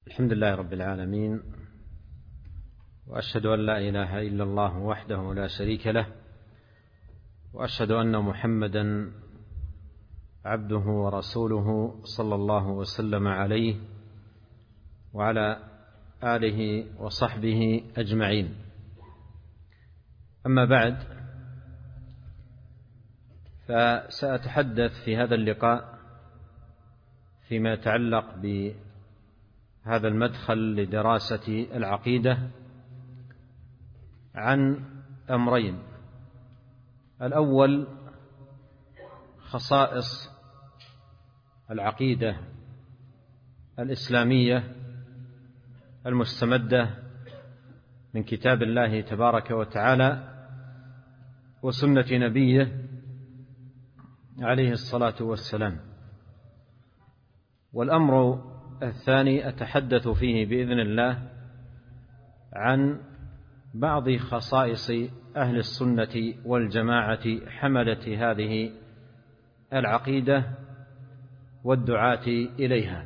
الحمد لله رب العالمين، وأشهد أن لا إله إلا الله وحده لا شريك له، وأشهد أن محمدا عبده ورسوله صلى الله وسلم عليه وعلى آله وصحبه أجمعين. أما بعد، فسأتحدث في هذا اللقاء فيما يتعلق بهذا المدخل لدراسة العقيدة عن أمرين. الأول خصائص العقيدة الإسلامية المستمدة من كتاب الله تبارك وتعالى وسنة نبيه عليه الصلاة والسلام. والأمر الثاني أتحدث فيه بإذن الله عن بعض خصائص أهل السنة والجماعة حملة هذه العقيدة والدعاة إليها.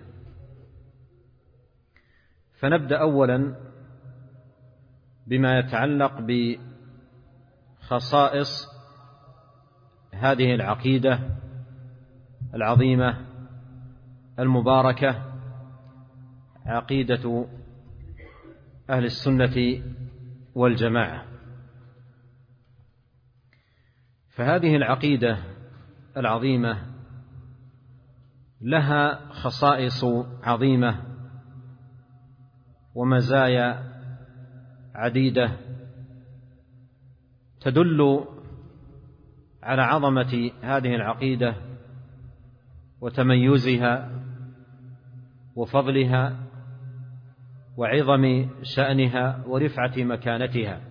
فنبدأ أولا بما يتعلق بخصائص هذه العقيدة العظيمة المباركة، عقيدة أهل السنة والجماعة. فهذه العقيدة العظيمة لها خصائص عظيمة ومزايا عديدة تدل على عظمة هذه العقيدة وتميزها وفضلها وعظم شأنها ورفعة مكانتها.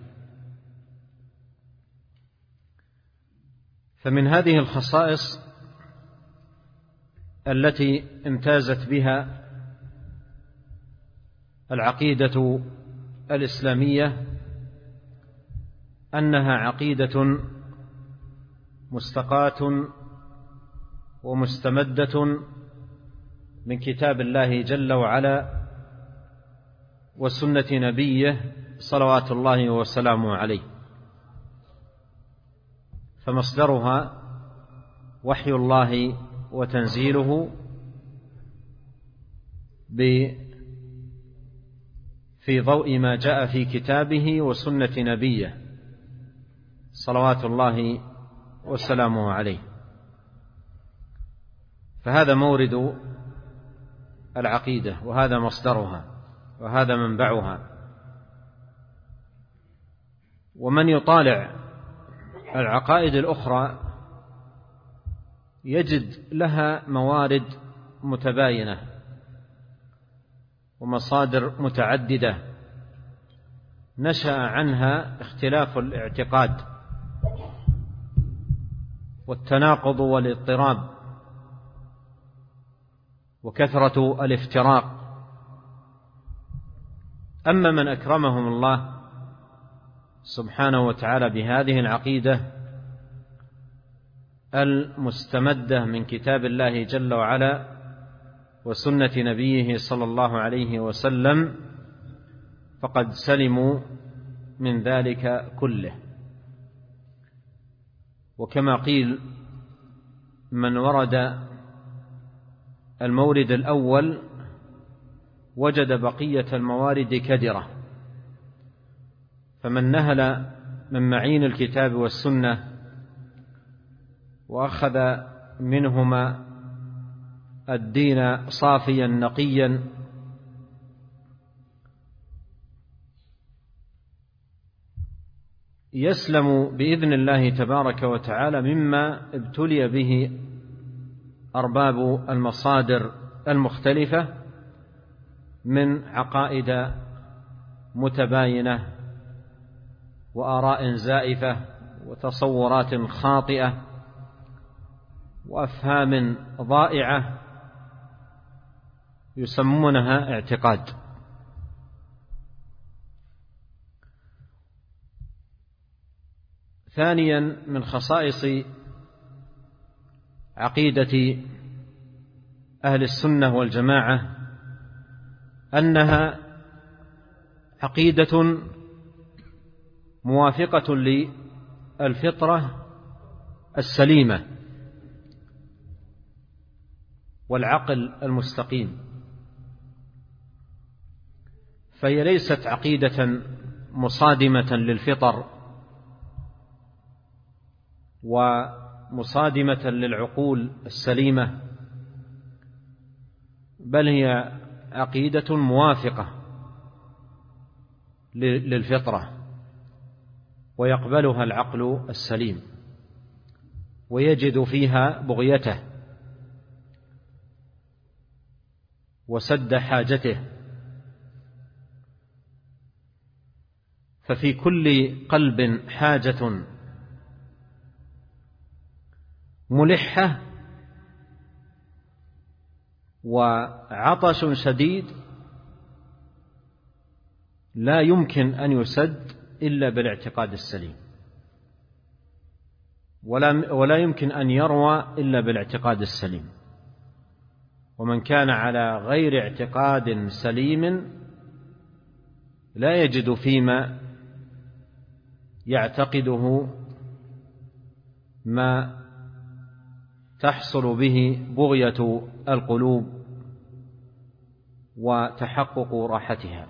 فمن هذه الخصائص التي امتازت بها العقيدة الإسلامية أنها عقيدة مستقاة ومستمدة من كتاب الله جل وعلا وسنة نبيه صلوات الله وسلامه عليه. فمصدرها وحي الله وتنزيله في ضوء ما جاء في كتابه وسنة نبيه صلوات الله وسلامه عليه. فهذا مورد العقيدة، وهذا مصدرها، وهذا منبعها. ومن يطالع العقائد الأخرى يجد لها موارد متباينة ومصادر متعددة نشأ عنها اختلاف الاعتقاد والتناقض والاضطراب وكثرة الافتراق. أما من أكرمهم الله سبحانه وتعالى بهذه العقيدة المستمدة من كتاب الله جل وعلا وسنة نبيه صلى الله عليه وسلم، فقد سلموا من ذلك كله. وكما قيل: من ورد المورد الأول وجد بقية الموارد كدرة. فمن نهل من معين الكتاب والسنة وأخذ منهما الدين صافيا نقيا يسلم بإذن الله تبارك وتعالى مما ابتلي به أرباب المصادر المختلفة من عقائد متباينة وآراء زائفة وتصورات خاطئة وأفهام ضائعة يسمونها اعتقاد. ثانيا، من خصائص عقيدة أهل السنة والجماعة أنها عقيدة موافقة للفطرة السليمة والعقل المستقيم، فهي ليست عقيدة مصادمة للفطر ومصادمة للعقول السليمة، بل هي عقيدة موافقة للفطرة ويقبلها العقل السليم ويجد فيها بغيته وسد حاجته. ففي كل قلب حاجة ملحة وعطش شديد لا يمكن أن يسد إلا بالاعتقاد السليم، ولا يمكن أن يروى إلا بالاعتقاد السليم. ومن كان على غير اعتقاد سليم لا يجد فيما يعتقده ما تحصل به بغية القلوب وتحقق راحتها.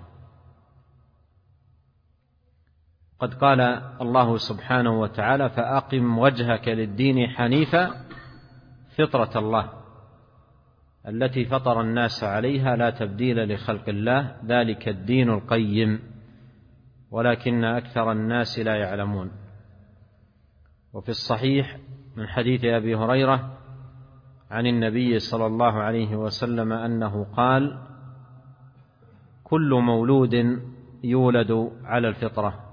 قد قال الله سبحانه وتعالى: فأقم وجهك للدين حنيفا فطرة الله التي فطر الناس عليها لا تبديل لخلق الله ذلك الدين القيم ولكن أكثر الناس لا يعلمون. وفي الصحيح من حديث أبي هريرة عن النبي صلى الله عليه وسلم أنه قال: كل مولود يولد على الفطرة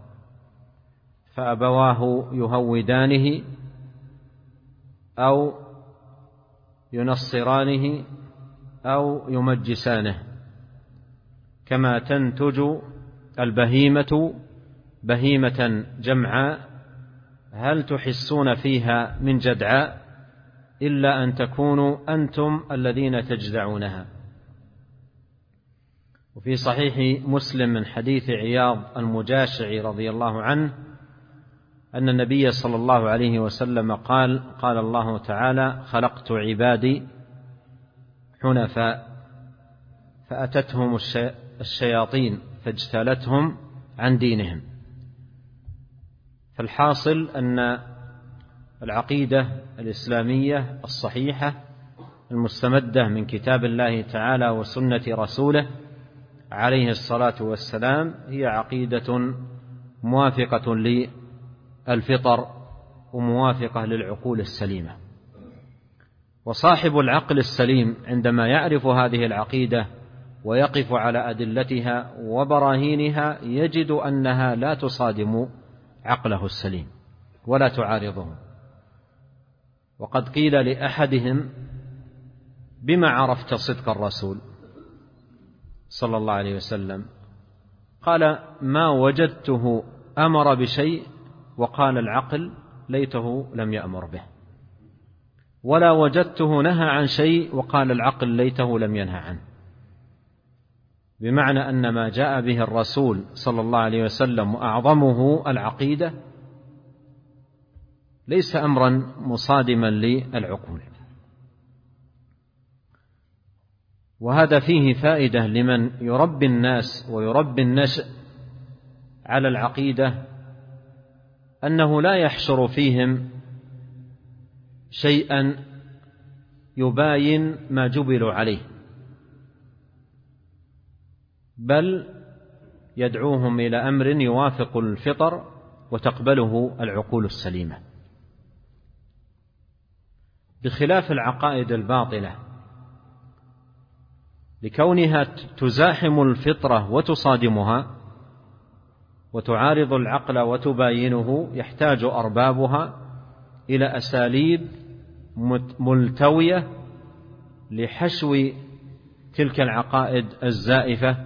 فأبواه يهودانه أو ينصرانه أو يمجسانه، كما تنتج البهيمة بهيمة جمعاء هل تحسون فيها من جدعاء إلا أن تكونوا أنتم الذين تجدعونها. وفي صحيح مسلم من حديث عياض المجاشعي رضي الله عنه أن النبي صلى الله عليه وسلم قال الله تعالى: خلقت عبادي حنفاء فأتتهم الشياطين فاجتالتهم عن دينهم. فالحاصل أن العقيدة الإسلامية الصحيحة المستمدة من كتاب الله تعالى وسنة رسوله عليه الصلاة والسلام هي عقيدة موافقة للفطر وموافقة للعقول السليمة. وصاحب العقل السليم عندما يعرف هذه العقيدة ويقف على أدلتها وبراهينها يجد أنها لا تصادم عقله السليم ولا تعارضه. وقد قيل لأحدهم: بما عرفت صدق الرسول صلى الله عليه وسلم؟ قال: ما وجدته أمر بشيء وقال العقل ليته لم يأمر به، ولا وجدته نهى عن شيء وقال العقل ليته لم ينهى عنه. بمعنى أن ما جاء به الرسول صلى الله عليه وسلم وأعظمه العقيدة ليس أمرا مصادما للعقول. وهذا فيه فائدة لمن يربي الناس ويربي النشء على العقيدة، أنه لا يحشر فيهم شيئا يباين ما جبلوا عليه، بل يدعوهم إلى أمر يوافق الفطر وتقبله العقول السليمة، بخلاف العقائد الباطلة لكونها تزاحم الفطرة وتصادمها وتعارض العقل وتباينه. يحتاج أربابها إلى أساليب ملتوية لحشو تلك العقائد الزائفة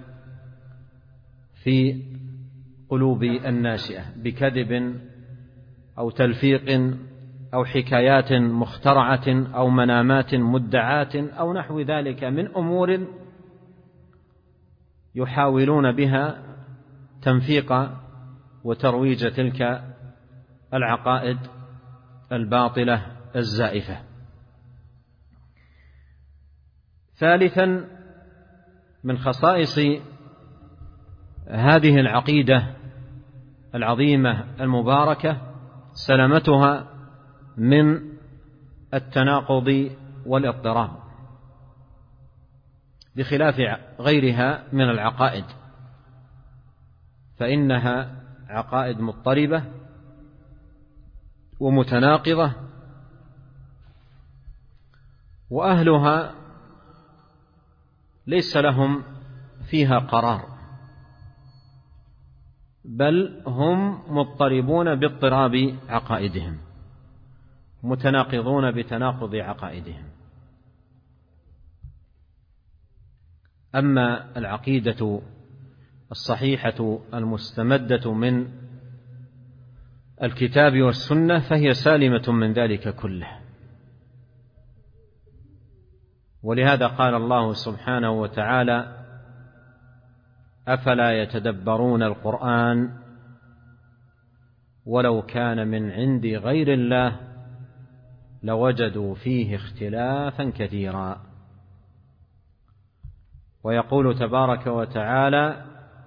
في قلوب الناشئة بكذب أو تلفيق أو حكايات مخترعة أو منامات مدعاة أو نحو ذلك من أمور يحاولون بها تنفيق وترويج تلك العقائد الباطلة الزائفة. ثالثا، من خصائص هذه العقيدة العظيمة المباركة سلامتها من التناقض والاضطراب، بخلاف غيرها من العقائد، فإنها عقائد مضطربة ومتناقضة، وأهلها ليس لهم فيها قرار، بل هم مضطربون باضطراب عقائدهم، متناقضون بتناقض عقائدهم. أما العقيدة الصحيحة المستمدة من الكتاب والسنة فهي سالمة من ذلك كله. ولهذا قال الله سبحانه وتعالى: أفلا يتدبرون القرآن ولو كان من عند غير الله لوجدوا فيه اختلافا كثيرا. ويقول تبارك وتعالى: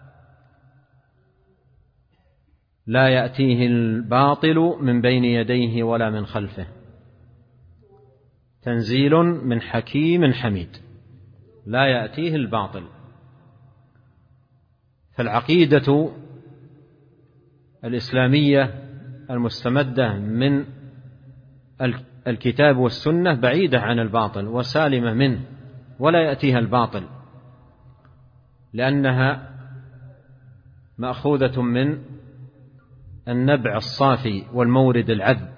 لا يأتيه الباطل من بين يديه ولا من خلفه تنزيل من حكيم حميد. لا يأتيه الباطل. فالعقيدة الإسلامية المستمدة من الكتاب والسنة بعيدة عن الباطل وسالمة منه، ولا يأتيها الباطل، لأنها مأخوذة من النبع الصافي والمورد العذب.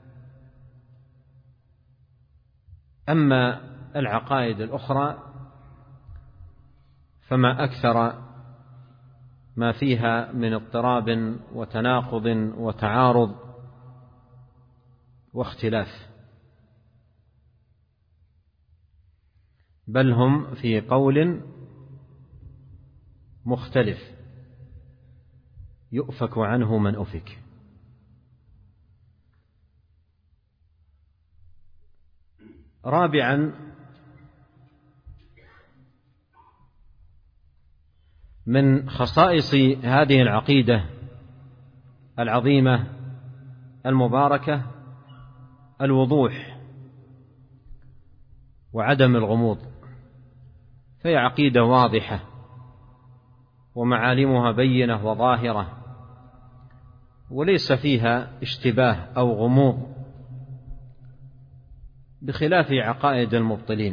أما العقائد الأخرى فما أكثر ما فيها من اضطراب وتناقض وتعارض واختلاف، بل هم في قول مختلف يؤفك عنه من أفك. رابعا، من خصائص هذه العقيدة العظيمة المباركة الوضوح وعدم الغموض، فهي عقيدة واضحة ومعالمها بينة وظاهرة، وليس فيها اشتباه أو غموض، بخلاف عقائد المبطلين،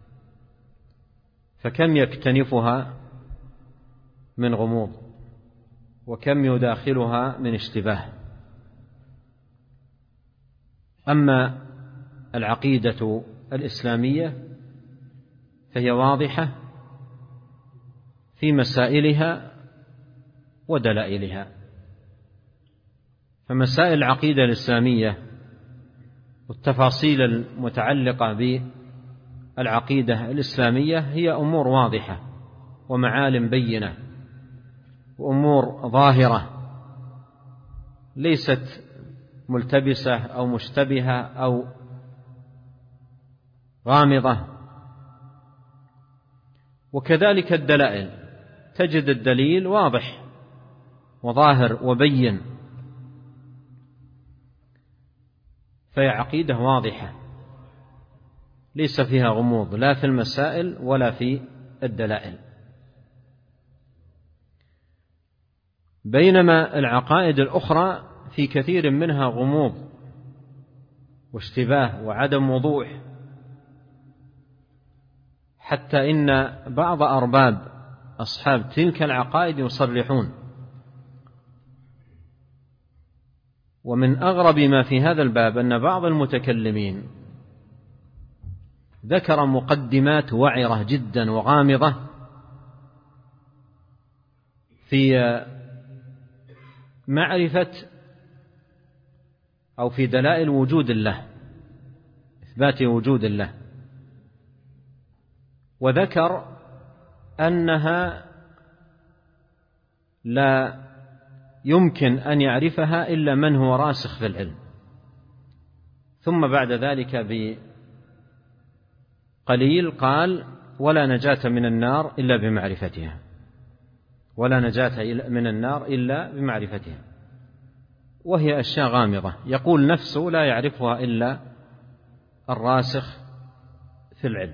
فكم يكتنفها من غموض وكم يداخلها من اشتباه. أما العقيدة الإسلامية فهي واضحة في مسائلها ودلائلها. فمسائل العقيدة الإسلامية والتفاصيل المتعلقة بالعقيدة الإسلامية هي أمور واضحة ومعالم بينة وأمور ظاهرة، ليست ملتبسة أو مشتبهة أو غامضة. وكذلك الدلائل، تجد الدليل واضح وظاهر وبين، فهي عقيدة واضحة ليس فيها غموض لا في المسائل ولا في الدلائل. بينما العقائد الأخرى في كثير منها غموض واشتباه وعدم وضوح، حتى إن بعض أرباب أصحاب تلك العقائد يصرحون. ومن أغرب ما في هذا الباب أن بعض المتكلمين ذكر مقدمات وعرة جدا وغامضة في معرفة أو في دلائل وجود الله، إثبات وجود الله، وذكر أنها لا يمكن أن يعرفها إلا من هو راسخ في العلم. ثم بعد ذلك بقليل قال: ولا نجاة من النار إلا بمعرفتها، ولا نجاة من النار إلا بمعرفتها، وهي أشياء غامضة يقول نفسه لا يعرفها إلا الراسخ في العلم.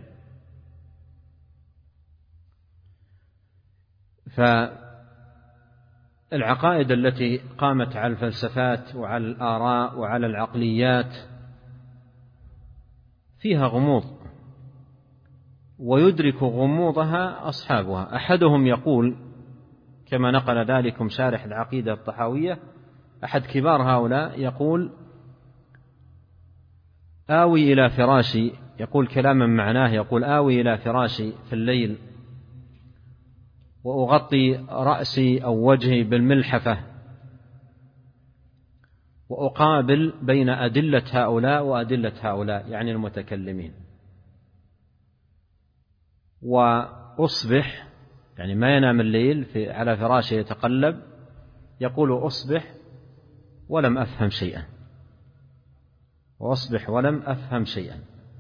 فالعقائد التي قامت على الفلسفات وعلى الآراء وعلى العقليات فيها غموض، ويدرك غموضها أصحابها. أحدهم يقول كما نقل ذلكم شارح العقيدة الطحاوية، أحد كبار هؤلاء يقول: آوي إلى فراشي، يقول كلاما معناه، يقول: آوي إلى فراشي في الليل وأغطي رأسي أو وجهي بالملحفة وأقابل بين أدلة هؤلاء وأدلة هؤلاء، يعني المتكلمين، وأصبح، يعني ما ينام الليل على فراشه يتقلب، يقول: أصبح ولم أفهم شيئا، وأصبح ولم أفهم شيئا.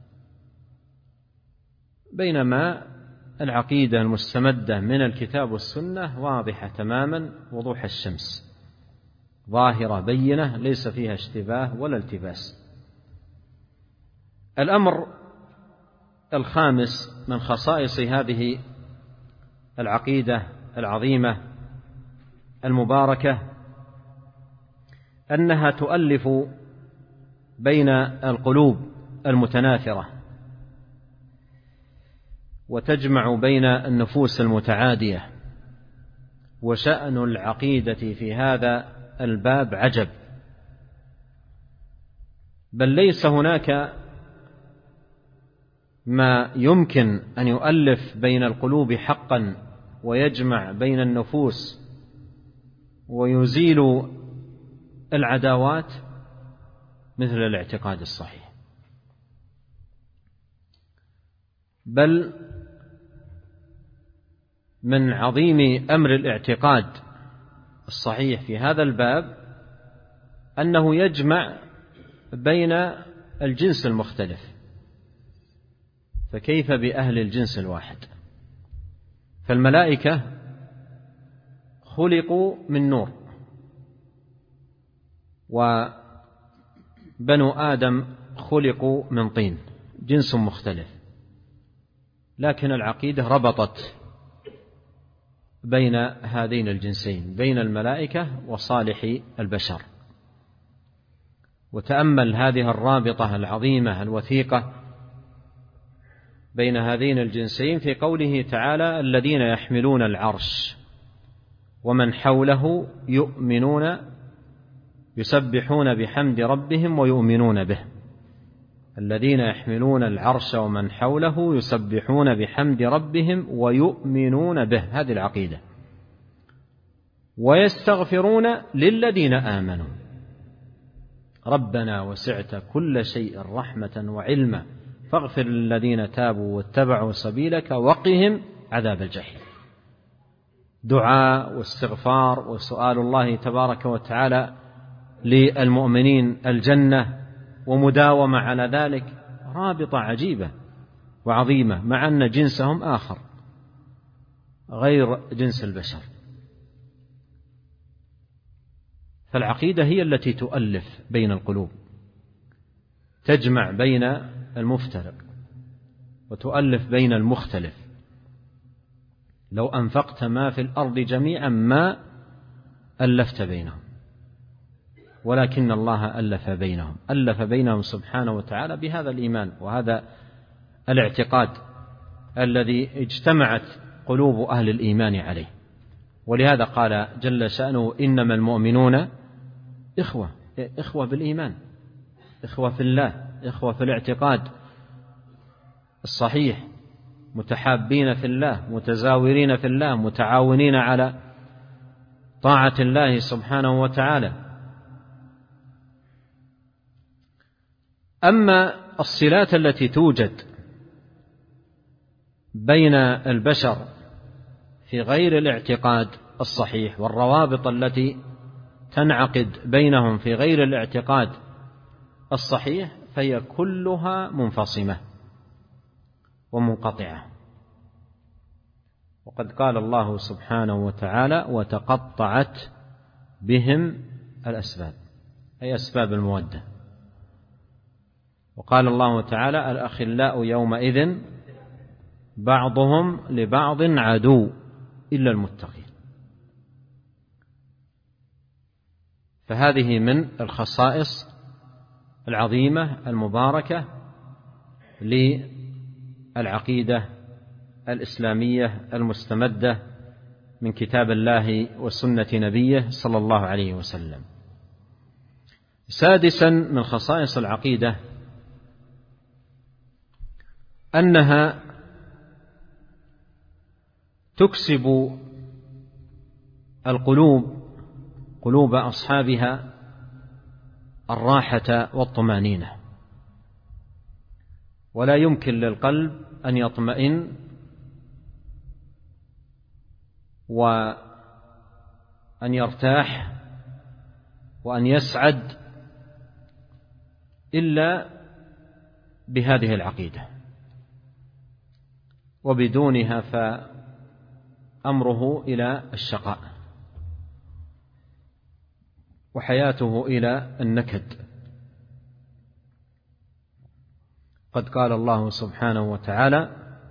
بينما العقيدة المستمدة من الكتاب والسنة واضحة تماما وضوح الشمس، ظاهرة بينة ليس فيها اشتباه ولا التباس. الأمر الخامس من خصائص هذه العقيدة العظيمة المباركة أنها تؤلف بين القلوب المتنافرة، وتجمع بين النفوس المتعادية. وشأن العقيدة في هذا الباب عجب، بل ليس هناك ما يمكن أن يؤلف بين القلوب حقا ويجمع بين النفوس ويزيل العداوات مثل الاعتقاد الصحيح. بل من عظيم أمر الاعتقاد الصحيح في هذا الباب أنه يجمع بين الجنس المختلف، فكيف بأهل الجنس الواحد؟ فالملائكة خلقوا من نور، وبنو آدم خلقوا من طين، جنس مختلف، لكن العقيدة ربطت بين هذين الجنسين، بين الملائكة وصالح البشر. وتأمل هذه الرابطة العظيمة الوثيقة بين هذين الجنسين في قوله تعالى: الذين يحملون العرش ومن حوله يسبحون بحمد ربهم ويؤمنون به. الذين يحملون العرش ومن حوله يسبحون بحمد ربهم ويؤمنون به، هذه العقيدة. ويستغفرون للذين آمنوا ربنا وسعت كل شيء رحمة وعلما فاغفر للذين تابوا واتبعوا سبيلك وقهم عذاب الجحيم. دعاء واستغفار وسؤال الله تبارك وتعالى للمؤمنين الجنة ومداومة على ذلك، رابطة عجيبة وعظيمة، مع أن جنسهم آخر غير جنس البشر. فالعقيدة هي التي تؤلف بين القلوب، تجمع بين المفترق وتؤلف بين المختلف. لو أنفقت ما في الأرض جميعا ما ألفت بينهم، ولكن الله ألف بينهم سبحانه وتعالى بهذا الإيمان وهذا الاعتقاد الذي اجتمعت قلوب أهل الإيمان عليه. ولهذا قال جل شأنه: إنما المؤمنون إخوة بالإيمان، إخوة في الله، إخوة في الاعتقاد الصحيح، متحابين في الله، متزاورين في الله، متعاونين على طاعة الله سبحانه وتعالى. أما الصلات التي توجد بين البشر في غير الاعتقاد الصحيح والروابط التي تنعقد بينهم في غير الاعتقاد الصحيح فهي كلها منفصمة ومنقطعة. وقد قال الله سبحانه وتعالى: وتقطعت بهم الأسباب، أي أسباب المودة. وقال الله تعالى: الأخلاء يومئذ بعضهم لبعض عدو إلا المتقين. فهذه من الخصائص العظيمة المباركة للعقيدة الإسلامية المستمدة من كتاب الله وسنة نبيه صلى الله عليه وسلم. سادسا من خصائص العقيدة أنها تكسب قلوب أصحابها الراحة والطمأنينة، ولا يمكن للقلب أن يطمئن وأن يرتاح وأن يسعد إلا بهذه العقيدة، وبدونها فأمره إلى الشقاء وحياته إلى النكد. قد قال الله سبحانه وتعالى: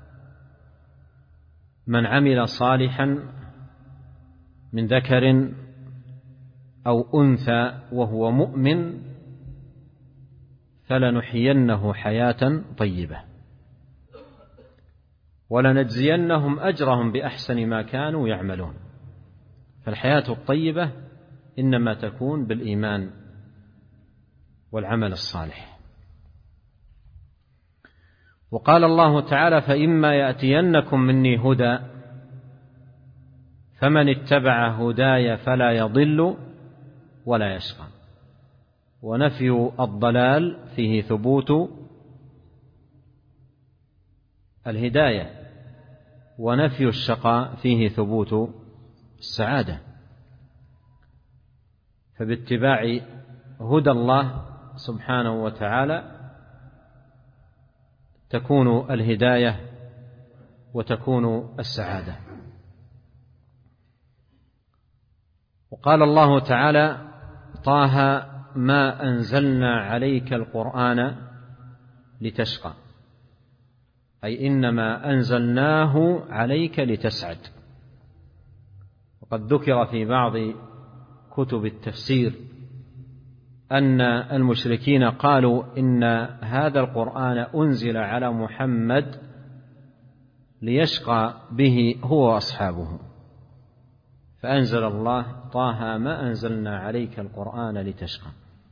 من عمل صالحا من ذكر أو أنثى وهو مؤمن فلنحيينه حياة طيبة ولنجزينهم أجرهم بأحسن ما كانوا يعملون. فالحياة الطيبة إنما تكون بالإيمان والعمل الصالح. وقال الله تعالى: فإما يأتينكم مني هدى فمن اتبع هداي فلا يضل ولا يشقى. ونفي الضلال فيه ثبوت الهداية، ونفي الشقاء فيه ثبوت السعادة. فباتباع هدى الله سبحانه وتعالى تكون الهداية وتكون السعادة. وقال الله تعالى: طه ما أنزلنا عليك القرآن لتشقى، أي إنما أنزلناه عليك لتسعد. وقد ذكر في بعض كتب التفسير أن المشركين قالوا إن هذا القرآن أنزل على محمد ليشقى به هو وأصحابه، فأنزل الله: طه ما أنزلنا عليك القرآن لتشقى.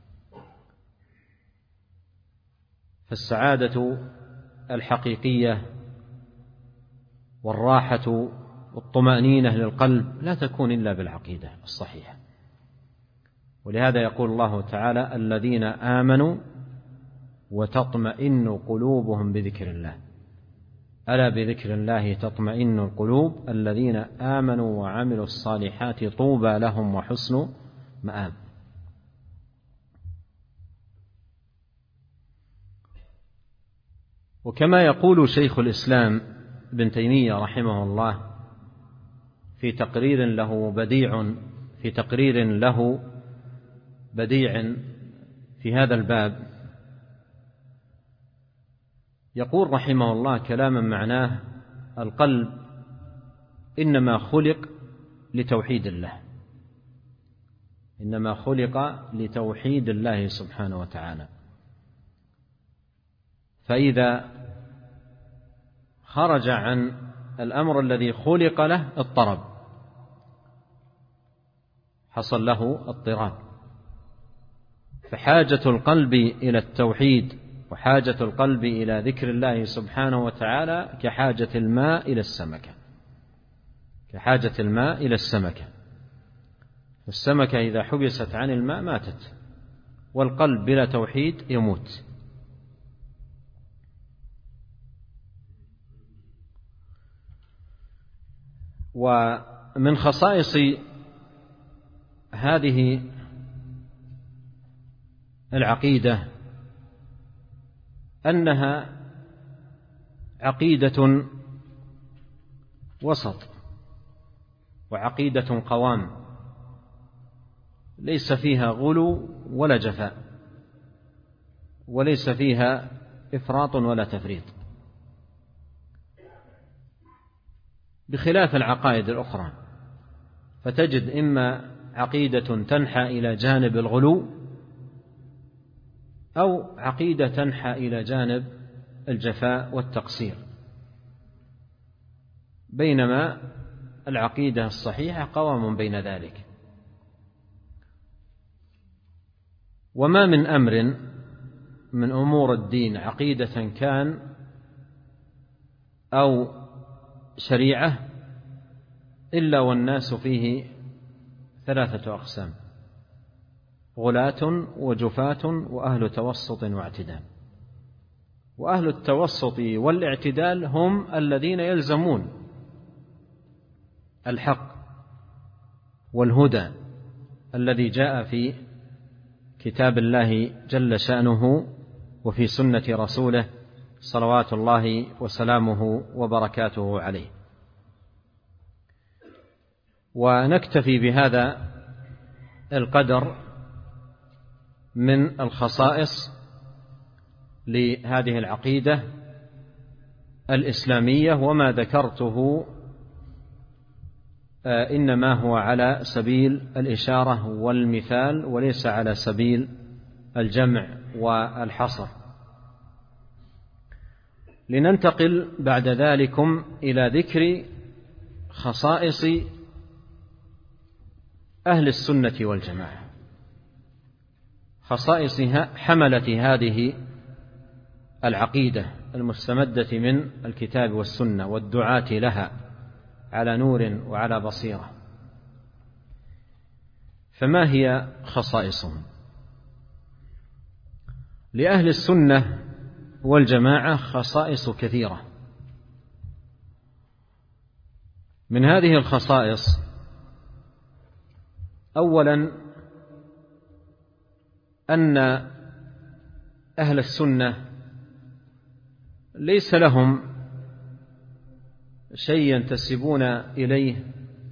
فالسعادة الحقيقية والراحة والطمأنينة للقلب لا تكون إلا بالعقيدة الصحيحة. ولهذا يقول الله تعالى: الذين آمنوا وتطمئن قلوبهم بذكر الله، ألا بذكر الله تطمئن القلوب، الذين آمنوا وعملوا الصالحات طوبى لهم وحسن مآب. وكما يقول شيخ الإسلام ابن تيمية رحمه الله في تقرير له بديع في هذا الباب، يقول رحمه الله كلاما معناه: القلب إنما خلق لتوحيد الله، إنما خلق لتوحيد الله سبحانه وتعالى. فإذا خرج عن الأمر الذي خلق له اضطرب، حصل له اضطراب. فحاجة القلب إلى التوحيد وحاجة القلب إلى ذكر الله سبحانه وتعالى كحاجة الماء إلى السمكة. السمكة إذا حبست عن الماء ماتت، والقلب بلا توحيد يموت. ومن خصائص هذه العقيدة أنها عقيدة وسط وعقيدة قوام، ليس فيها غلو ولا جفاء، وليس فيها إفراط ولا تفريط، بخلاف العقائد الأخرى، فتجد إما عقيدة تنحى إلى جانب الغلو، أو عقيدة تنحى إلى جانب الجفاء والتقصير، بينما العقيدة الصحيحة قوام بين ذلك. وما من أمر من أمور الدين عقيدة كان أو شريعة إلا والناس فيه ثلاثة أقسام: غلاة وجفاة وأهل توسط واعتدال. وأهل التوسط والاعتدال هم الذين يلزمون الحق والهدى الذي جاء في كتاب الله جل شأنه وفي سنة رسوله صلوات الله وسلامه وبركاته عليه. ونكتفي بهذا القدر من الخصائص لهذه العقيدة الإسلامية، وما ذكرته إنما هو على سبيل الإشارة والمثال، وليس على سبيل الجمع والحصر. لننتقل بعد ذلكم إلى ذكر خصائص أهل السنة والجماعة، خصائص حملة هذه العقيدة المستمدة من الكتاب والسنة والدعاة لها على نور وعلى بصيرة. فما هي خصائصهم؟ لأهل السنة والجماعة خصائص كثيرة. من هذه الخصائص: أولا، أن أهل السنة ليس لهم شيء ينتسبون إليه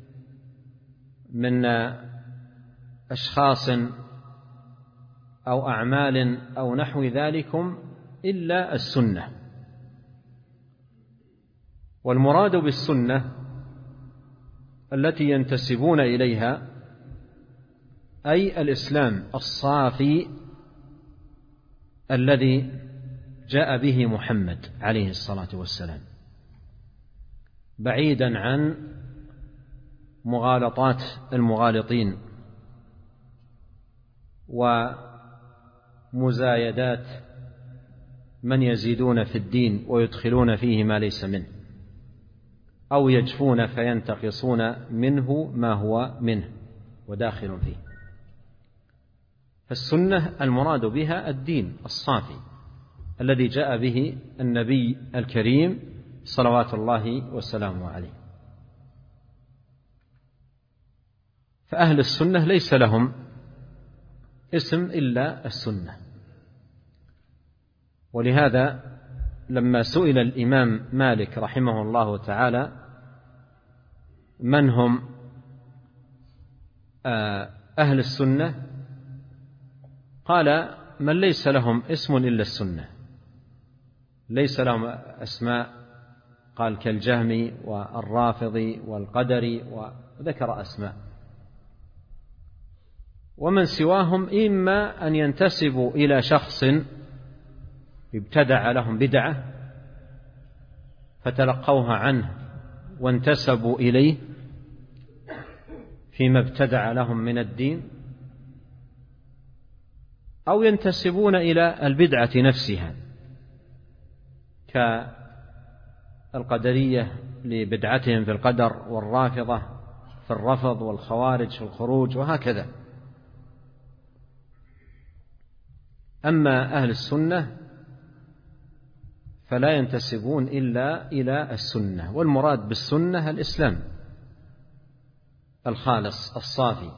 من أشخاص أو أعمال أو نحو ذلكم إلا السنة. والمراد بالسنة التي ينتسبون إليها أي الإسلام الصافي الذي جاء به محمد عليه الصلاة والسلام، بعيدا عن مغالطات المغالطين ومزايدات من يزيدون في الدين ويدخلون فيه ما ليس منه، أو يجفون فينتقصون منه ما هو منه وداخل فيه. فالسنة المراد بها الدين الصافي الذي جاء به النبي الكريم صلوات الله وسلامه عليه. فأهل السنة ليس لهم اسم إلا السنة. ولهذا لما سئل الإمام مالك رحمه الله تعالى من هم أهل السنة، قال: من ليس لهم اسم إلا السنة. ليس لهم أسماء، قال كالجهمي والرافضي والقدري، وذكر أسماء. ومن سواهم إما أن ينتسبوا إلى شخص ابتدع لهم بدعة فتلقوها عنه وانتسبوا إليه فيما ابتدع لهم من الدين، أو ينتسبون إلى البدعة نفسها كالقدرية لبدعتهم في القدر، والرافضة في الرفض، والخوارج في الخروج، وهكذا. أما أهل السنة فلا ينتسبون إلا إلى السنة، والمراد بالسنة الإسلام الخالص الصافي.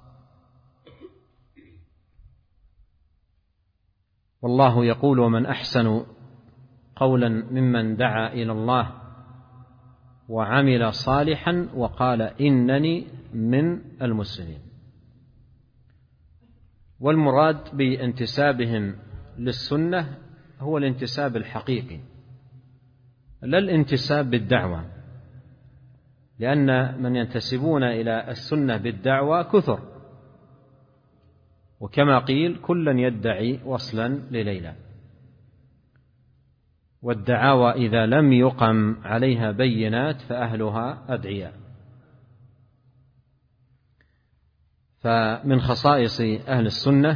والله يقول: ومن أحسن قولا ممن دعا إلى الله وعمل صالحا وقال إنني من المسلمين. والمراد بانتسابهم للسنة هو الانتساب الحقيقي، لا الانتساب بالدعوة، لأن من ينتسبون إلى السنة بالدعوة كثر، وكما قيل: كلا يدعي وصلا لليلى. والدعاوى إذا لم يقم عليها بينات فأهلها أدعياء. فمن خصائص أهل السنة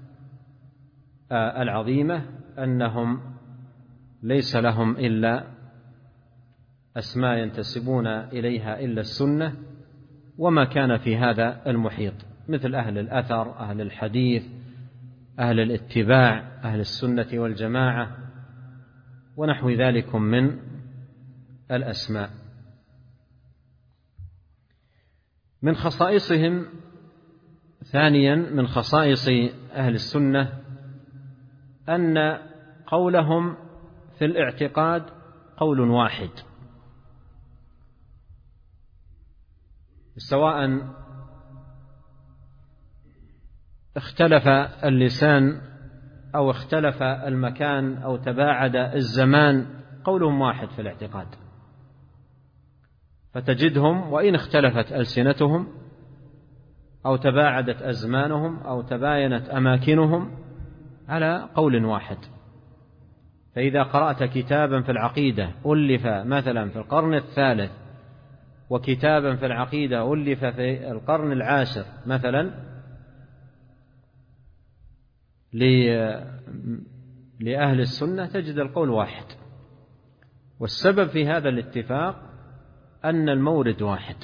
العظيمة أنهم ليس لهم إلا أسماء ينتسبون إليها إلا السنة وما كان في هذا المحيط، مثل أهل الأثر، أهل الحديث، أهل الاتباع، أهل السنة والجماعة، ونحو ذلك من الأسماء. من خصائصهم ثانيا، من خصائص أهل السنة أن قولهم في الاعتقاد قول واحد، سواء اختلف اللسان أو اختلف المكان أو تباعد الزمان، قولهم واحد في الاعتقاد. فتجدهم وإن اختلفت ألسنتهم أو تباعدت أزمانهم أو تباينت أماكنهم على قول واحد. فإذا قرأت كتابا في العقيدة ألف مثلا في القرن الثالث، وكتابا في العقيدة ألف في القرن العاشر مثلا، لأهل السنة تجد القول واحد. والسبب في هذا الاتفاق أن المورد واحد،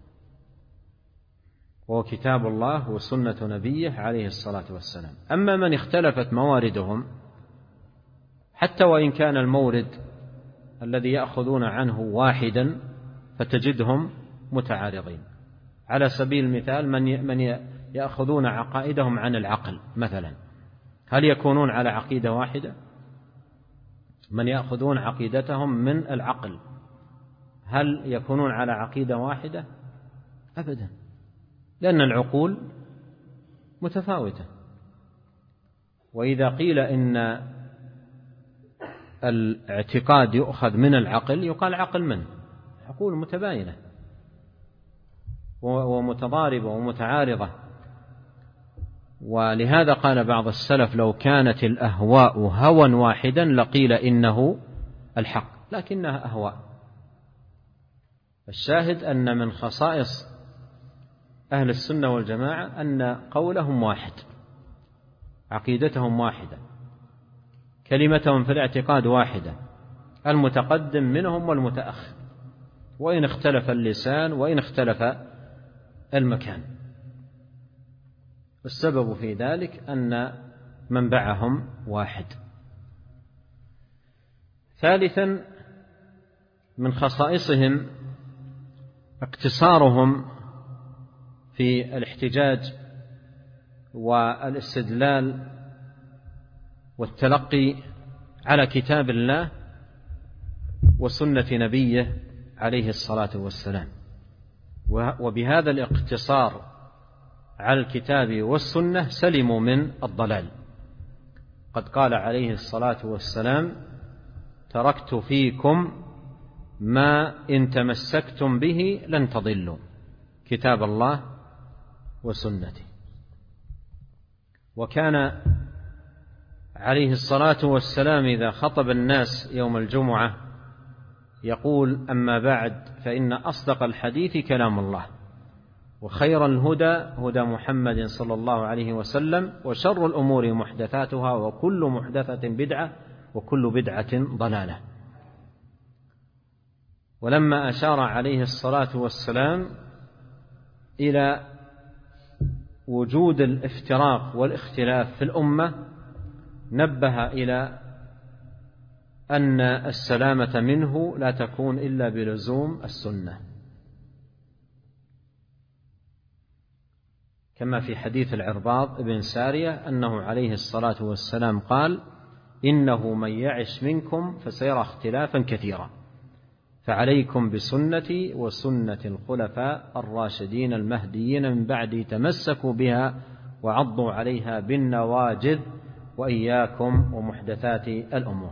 وهو كتاب الله وسنة نبيه عليه الصلاة والسلام. أما من اختلفت مواردهم، حتى وإن كان المورد الذي يأخذون عنه واحدا، فتجدهم متعارضين. على سبيل المثال، من يأخذون عقائدهم عن العقل مثلا، هل يكونون على عقيدة واحدة؟ من يأخذون عقيدتهم من العقل، هل يكونون على عقيدة واحدة؟ أبدا، لأن العقول متفاوتة. وإذا قيل إن الاعتقاد يؤخذ من العقل، يقال عقل من؟ عقول متباينة ومتضاربة ومتعارضة. ولهذا قال بعض السلف: لو كانت الأهواء هوى واحدا لقيل إنه الحق، لكنها أهواء. الشاهد أن من خصائص أهل السنة والجماعة أن قولهم واحد، عقيدتهم واحدة، كلمتهم في الاعتقاد واحدة، المتقدم منهم والمتأخر، وإن اختلف اللسان وإن اختلف المكان. السبب في ذلك أن منبعهم واحد. ثالثا، من خصائصهم اقتصارهم في الاحتجاج والاستدلال والتلقي على كتاب الله وسنة نبيه عليه الصلاة والسلام. وبهذا الاقتصار على الكتاب والسنة سلموا من الضلال. قد قال عليه الصلاة والسلام: تركت فيكم ما إن تمسكتم به لن تضلوا، كتاب الله وسنتي. وكان عليه الصلاة والسلام إذا خطب الناس يوم الجمعة يقول: أما بعد، فإن أصدق الحديث كلام الله، وخير الهدى هدى محمد صلى الله عليه وسلم، وشر الأمور محدثاتها، وكل محدثة بدعة، وكل بدعة ضلالة. ولما أشار عليه الصلاة والسلام إلى وجود الافتراق والاختلاف في الأمة، نبه إلى أن السلامة منه لا تكون إلا بلزوم السنة. كما في حديث العرباض بن سارية أنه عليه الصلاة والسلام قال: إنه من يعش منكم فسيرى اختلافا كثيرا، فعليكم بسنتي وسنة الخلفاء الراشدين المهديين من بعدي، تمسكوا بها وعضوا عليها بالنواجذ، وإياكم ومحدثات الأمور.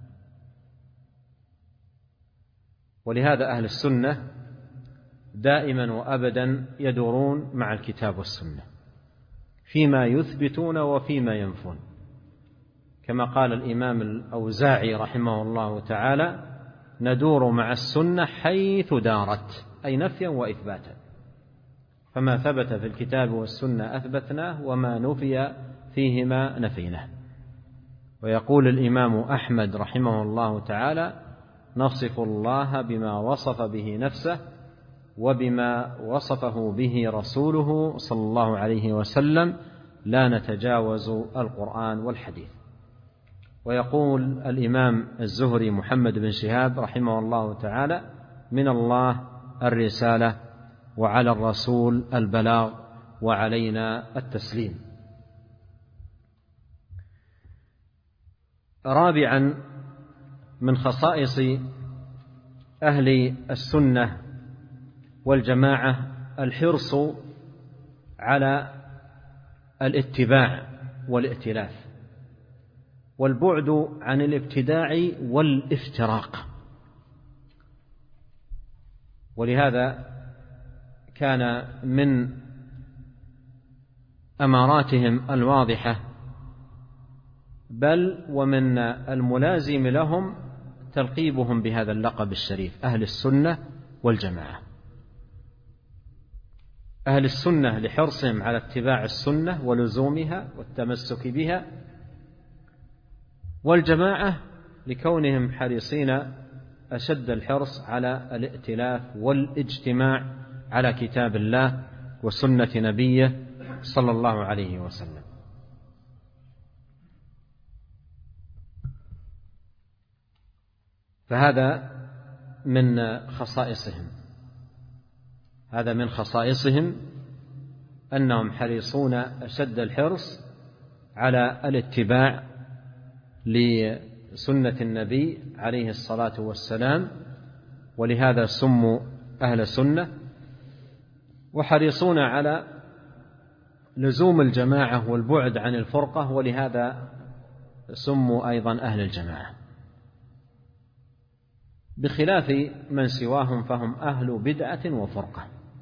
ولهذا أهل السنة دائما وأبدا يدورون مع الكتاب والسنة فيما يثبتون وفيما ينفون، كما قال الإمام الأوزاعي رحمه الله تعالى: ندور مع السنة حيث دارت، أي نفيا وإثباتا، فما ثبت في الكتاب والسنة أثبتناه، وما نفي فيهما نفيناه. ويقول الإمام أحمد رحمه الله تعالى: نصف الله بما وصف به نفسه وبما وصفه به رسوله صلى الله عليه وسلم، لا نتجاوز القرآن والحديث. ويقول الإمام الزهري محمد بن شهاب رحمه الله تعالى: من الله الرسالة، وعلى الرسول البلاغ، وعلينا التسليم. رابعا من خصائص أهل السنة والجماعة الحرص على الاتباع والائتلاف، والبعد عن الابتداع والافتراق. ولهذا كان من أماراتهم الواضحة بل ومن الملازم لهم تلقيبهم بهذا اللقب الشريف: أهل السنة والجماعة. أهل السنة لحرصهم على اتباع السنة ولزومها والتمسك بها، والجماعة لكونهم حريصين أشد الحرص على الائتلاف والاجتماع على كتاب الله وسنة نبيه صلى الله عليه وسلم. فهذا من خصائصهم، هذا من خصائصهم أنهم حريصون أشد الحرص على الاتباع لسنة النبي عليه الصلاة والسلام، ولهذا سموا أهل سنة، وحريصون على لزوم الجماعة والبعد عن الفرقة، ولهذا سموا أيضا أهل الجماعة، بخلاف من سواهم فهم أهل بدعة وفرقة،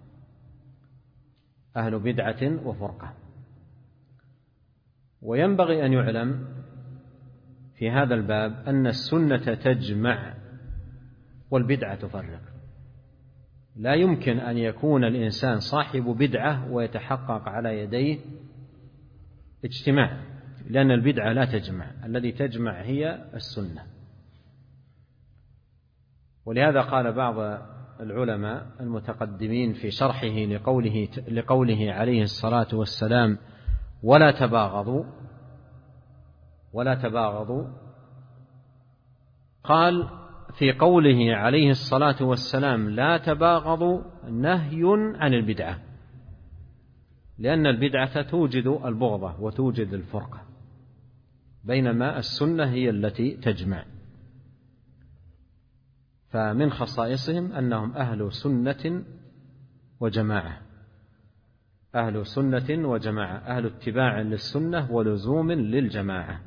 أهل بدعة وفرقة. وينبغي أن يعلم في هذا الباب أن السنة تجمع والبدعة تفرق. لا يمكن أن يكون الإنسان صاحب بدعة ويتحقق على يديه اجتماع، لأن البدعة لا تجمع، الذي تجمع هي السنة. ولهذا قال بعض العلماء المتقدمين في شرحه لقوله عليه الصلاة والسلام: ولا تباغضوا، قال في قوله عليه الصلاة والسلام لا تباغضوا نهي عن البدعة، لأن البدعة توجد البغضة وتوجد الفرقة، بينما السنة هي التي تجمع. فمن خصائصهم أنهم أهل سنة وجماعة، أهل سنة وجماعة، أهل اتباع للسنة ولزوم للجماعة.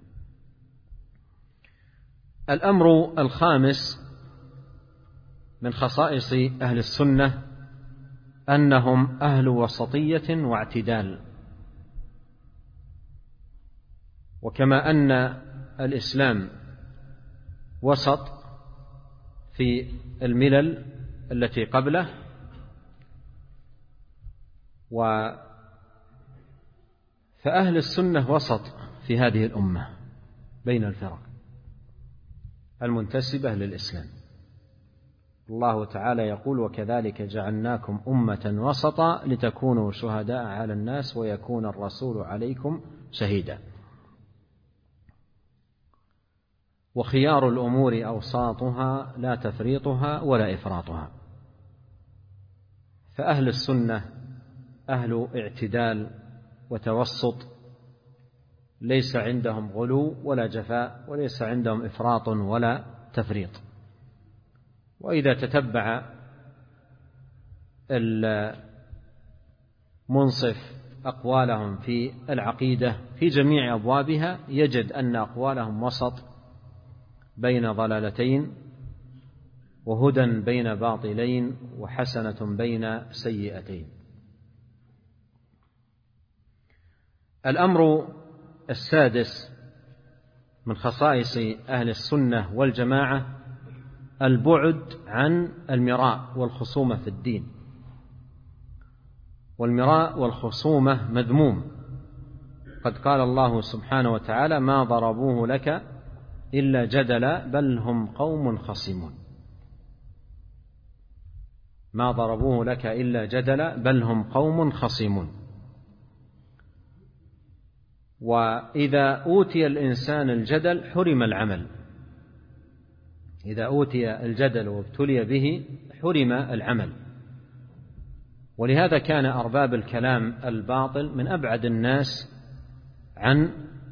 الأمر الخامس من خصائص أهل السنة أنهم أهل وسطية واعتدال. وكما أن الإسلام وسط في الملل التي قبله، فأهل السنة وسط في هذه الأمة بين الفرق المنتسبة للإسلام. الله تعالى يقول: وكذلك جعلناكم أمة وسطا لتكونوا شهداء على الناس ويكون الرسول عليكم شهيدا. وخيار الأمور أوساطها لا تفريطها ولا إفراطها. فأهل السنة أهل اعتدال وتوسط، ليس عندهم غلو ولا جفاء، وليس عندهم إفراط ولا تفريط. وإذا تتبع المنصف أقوالهم في العقيدة في جميع أبوابها يجد أن أقوالهم وسط بين ضلالتين، وهدى بين باطلين، وحسنة بين سيئتين. الأمر السادس من خصائص أهل السنة والجماعة البعد عن المراء والخصومة في الدين. والمراء والخصومة مذموم، قد قال الله سبحانه وتعالى: ما ضربوه لك إلا جدلا بل هم قوم خصمون. ما ضربوه لك إلا جدلا بل هم قوم خصمون. وإذا أوتي الإنسان الجدل حرم العمل، إذا أوتي الجدل وابتلي به حرم العمل. ولهذا كان أرباب الكلام الباطل من أبعد الناس عن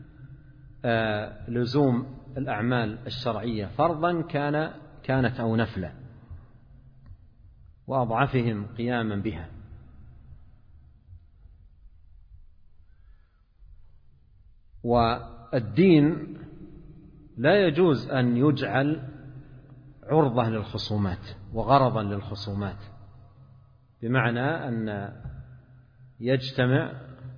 لزوم الأعمال الشرعية فرضا كانت أو نفلا، وأضعفهم قياما بها. والدين لا يجوز أن يجعل عرضة للخصومات وغرضا للخصومات، بمعنى أن يجتمع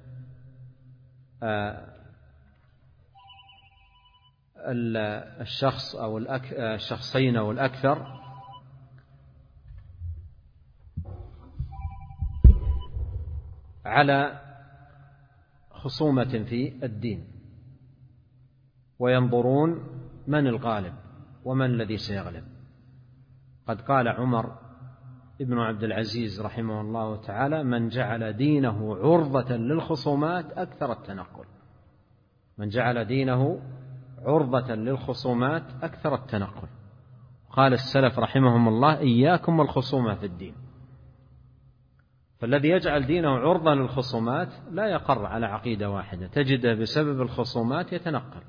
الشخص أو الشخصين أو الأكثر على خصومة في الدين، وينظرون من الغالب ومن الذي سيغلب. قد قال عمر ابن عبد العزيز رحمه الله تعالى: من جعل دينه عرضة للخصومات أكثر التنقل. من جعل دينه عرضة للخصومات أكثر التنقل. قال السلف رحمهم الله: إياكم والخصومة في الدين. فالذي يجعل دينه عرضة للخصومات لا يقر على عقيدة واحدة، تجده بسبب الخصومات يتنقل،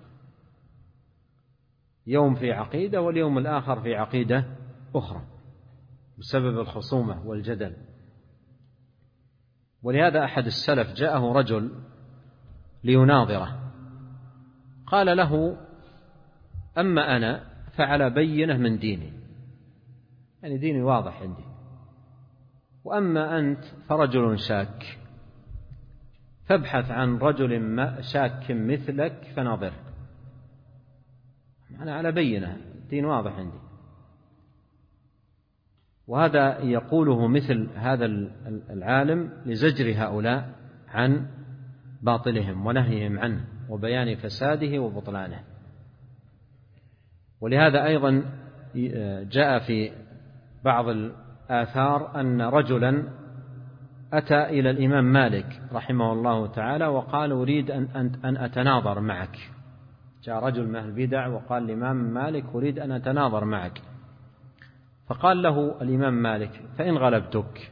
يوم في عقيدة واليوم الآخر في عقيدة أخرى بسبب الخصومة والجدل. ولهذا أحد السلف جاءه رجل ليناظره، قال له: أما أنا فعلى بينة من ديني، يعني ديني واضح عندي، وأما أنت فرجل شاك، فابحث عن رجل شاك مثلك فناظره. أنا على بينة، دين واضح عندي. وهذا يقوله مثل هذا العالم لزجر هؤلاء عن باطلهم ونهيهم عنه وبيان فساده وبطلانه. ولهذا أيضا جاء في بعض الآثار أن رجلا أتى إلى الإمام مالك رحمه الله تعالى وقال: أريد أن أتناظر معك. جاء رجل من أهل البدع وقال الإمام مالك: أريد أن أتناظر معك. فقال له الإمام مالك: فإن غلبتك؟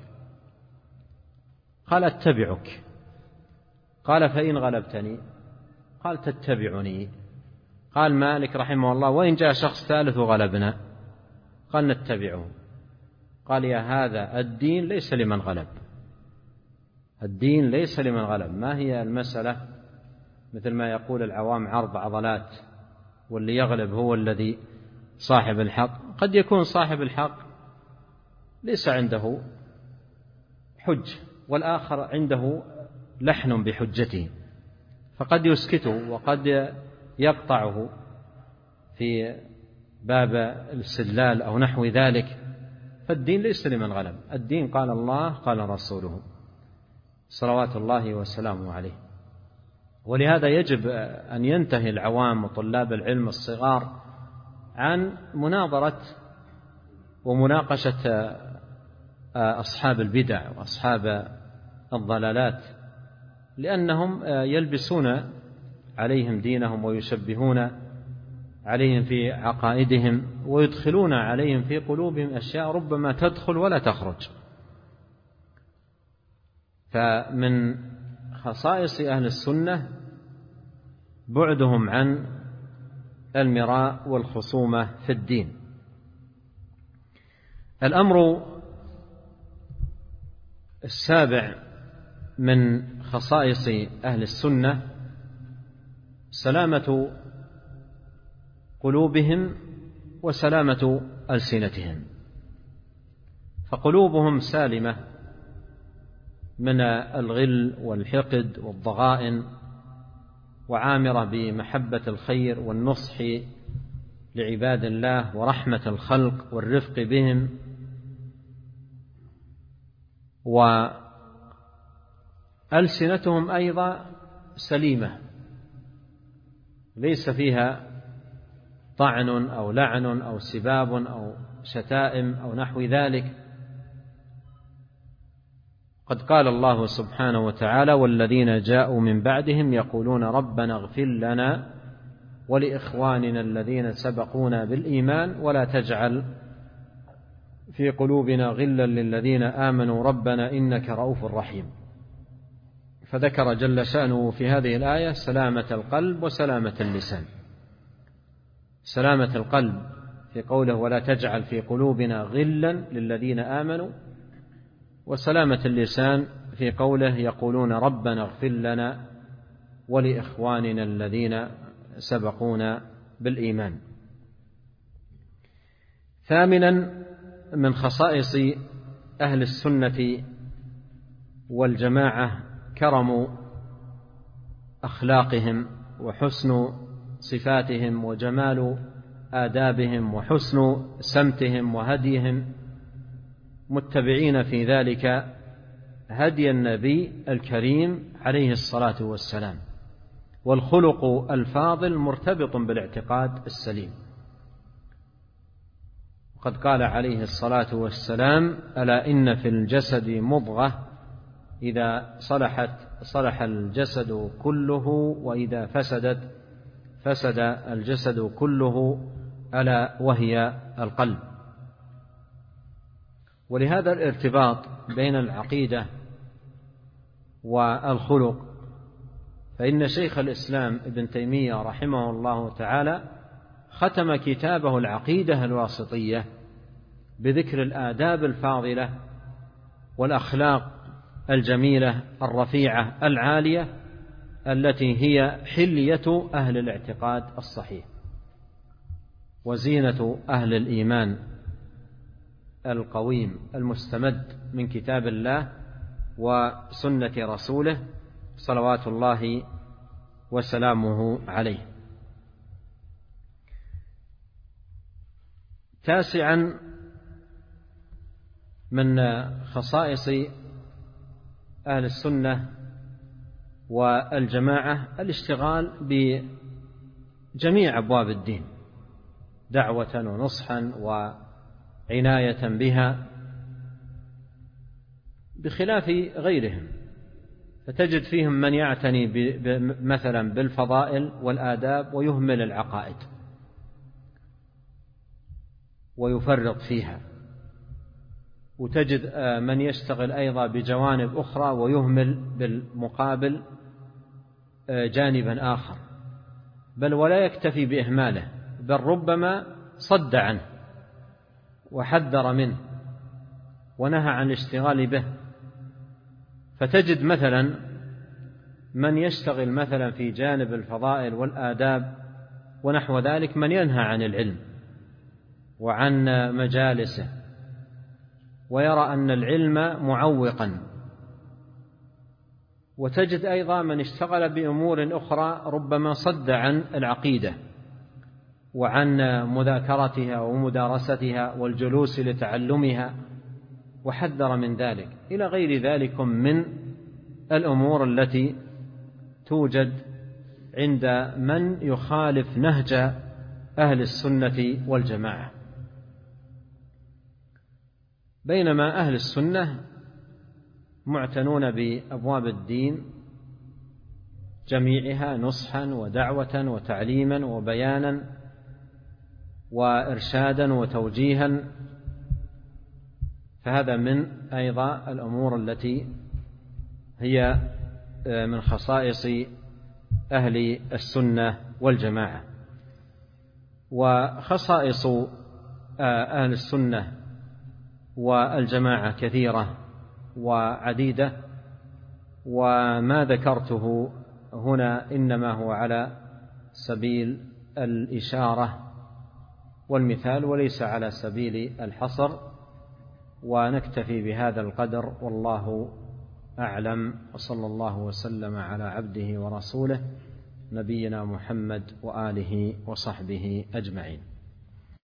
قال: أتبعك. قال: فإن غلبتني؟ قال: تتبعني. قال مالك رحمه الله: وإن جاء شخص ثالث وغلبنا؟ قال: نتبعه. قال: يا هذا الدين ليس لمن غلب، الدين ليس لمن غلب. ما هي المسألة مثل ما يقول العوام عرض عضلات، واللي يغلب هو الذي صاحب الحق. قد يكون صاحب الحق ليس عنده حج، والآخر عنده لحن بحجته، فقد يسكته وقد يقطعه في باب الاستدلال أو نحو ذلك. فالدين ليس لمن غلب، الدين قال الله قال رسوله صلوات الله وسلامه عليه. ولهذا يجب أن ينتهي العوام وطلاب العلم الصغار عن مناظرة ومناقشة أصحاب البدع وأصحاب الضلالات، لأنهم يلبسون عليهم دينهم ويشبهون عليهم في عقائدهم ويدخلون عليهم في قلوبهم أشياء ربما تدخل ولا تخرج. فمن خصائص أهل السنة بعدهم عن المراء والخصومة في الدين. الأمر السابع من خصائص أهل السنة سلامة قلوبهم وسلامة ألسنتهم، فقلوبهم سالمة من الغل والحقد والضغائن، وعامرة بمحبة الخير والنصح لعباد الله ورحمة الخلق والرفق بهم، وألسنتهم أيضا سليمة ليس فيها طعن أو لعن أو سباب أو شتائم أو نحو ذلك. قد قال الله سبحانه وتعالى: والذين جاءوا من بعدهم يقولون ربنا اغفر لنا ولإخواننا الذين سبقونا بالإيمان ولا تجعل في قلوبنا غلا للذين آمنوا ربنا إنك رؤوف رحيم. فذكر جل شأنه في هذه الآية سلامة القلب وسلامة اللسان. سلامة القلب في قوله ولا تجعل في قلوبنا غلا للذين آمنوا، وسلامة اللسان في قوله يقولون ربنا اغفر لنا ولإخواننا الذين سبقونا بالإيمان. ثامنا من خصائص أهل السنة والجماعة كرم أخلاقهم وحسن صفاتهم وجمال آدابهم وحسن سمتهم وهديهم، متبعين في ذلك هدي النبي الكريم عليه الصلاة والسلام، والخلق الفاضل مرتبط بالاعتقاد السليم. وقد قال عليه الصلاة والسلام: ألا إن في الجسد مضغة إذا صلحت صلح الجسد كله وإذا فسدت فسد الجسد كله، ألا وهي القلب. ولهذا الارتباط بين العقيدة والخلق، فإن شيخ الإسلام ابن تيمية رحمه الله تعالى ختم كتابه العقيدة الواسطية بذكر الآداب الفاضلة والأخلاق الجميلة الرفيعة العالية التي هي حلية أهل الاعتقاد الصحيح وزينة أهل الإيمان القويم المستمد من كتاب الله وسنة رسوله صلوات الله وسلامه عليه. تاسعا من خصائص أهل السنة والجماعة الاشتغال بجميع أبواب الدين دعوة ونصحا وعناية بها، بخلاف غيرهم. فتجد فيهم من يعتني مثلا بالفضائل والآداب ويهمل العقائد ويفرط فيها، وتجد من يشتغل أيضا بجوانب أخرى ويهمل بالمقابل جانبا آخر، بل ولا يكتفي بإهماله، بل ربما صد عنه وحذر منه ونهى عن الاشتغال به. فتجد مثلا من يشتغل مثلا في جانب الفضائل والآداب ونحو ذلك من ينهى عن العلم وعن مجالسه، ويرى أن العلم معوقا. وتجد أيضا من اشتغل بأمور أخرى ربما صد عن العقيدة وعن مذاكرتها ومدارستها والجلوس لتعلمها وحذر من ذلك، إلى غير ذلك من الأمور التي توجد عند من يخالف نهج أهل السنة والجماعة. بينما أهل السنة معتنون بأبواب الدين جميعها نصحا ودعوة وتعليما وبيانا وإرشادا وتوجيها. فهذا من أيضا الأمور التي هي من خصائص أهل السنة والجماعة. وخصائص أهل السنة والجماعة كثيرة وعديدة، وما ذكرته هنا إنما هو على سبيل الإشارة والمثال وليس على سبيل الحصر، ونكتفي بهذا القدر والله أعلم، وصلى الله وسلم على عبده ورسوله نبينا محمد وآله وصحبه أجمعين.